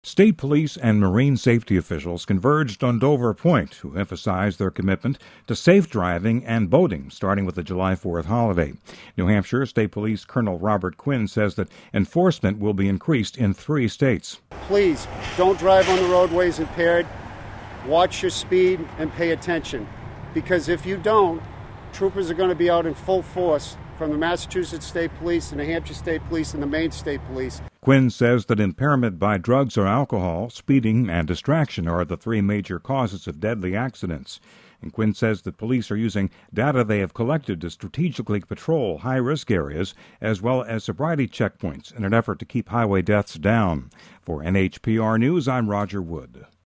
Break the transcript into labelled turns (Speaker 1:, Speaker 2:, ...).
Speaker 1: State police and marine safety officials converged on Dover Point to emphasize their commitment to safe driving and boating, starting with the July 4th holiday. New Hampshire State Police Colonel Robert Quinn says that enforcement will be increased in 3 states.
Speaker 2: Please don't drive on the roadways impaired. Watch your speed and pay attention, because if you don't, troopers are going to be out in full force from the Massachusetts State Police and the Hampshire State Police and the Maine State Police.
Speaker 1: Quinn says that impairment by drugs or alcohol, speeding, and distraction are the 3 major causes of deadly accidents. And Quinn says that police are using data they have collected to strategically patrol high-risk areas as well as sobriety checkpoints in an effort to keep highway deaths down. For NHPR News, I'm Roger Wood.